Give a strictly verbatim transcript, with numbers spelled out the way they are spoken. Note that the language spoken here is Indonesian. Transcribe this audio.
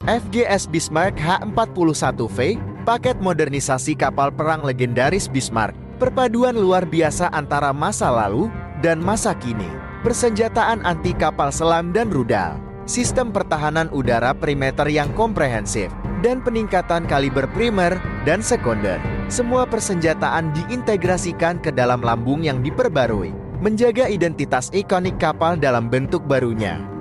F G S Bismarck H empat puluh satu V, paket modernisasi kapal perang legendaris Bismarck, perpaduan luar biasa antara masa lalu dan masa kini, persenjataan anti kapal selam dan rudal, sistem pertahanan udara perimeter yang komprehensif, dan peningkatan kaliber primer dan sekunder. Semua persenjataan diintegrasikan ke dalam lambung yang diperbarui, menjaga identitas ikonik kapal dalam bentuk barunya.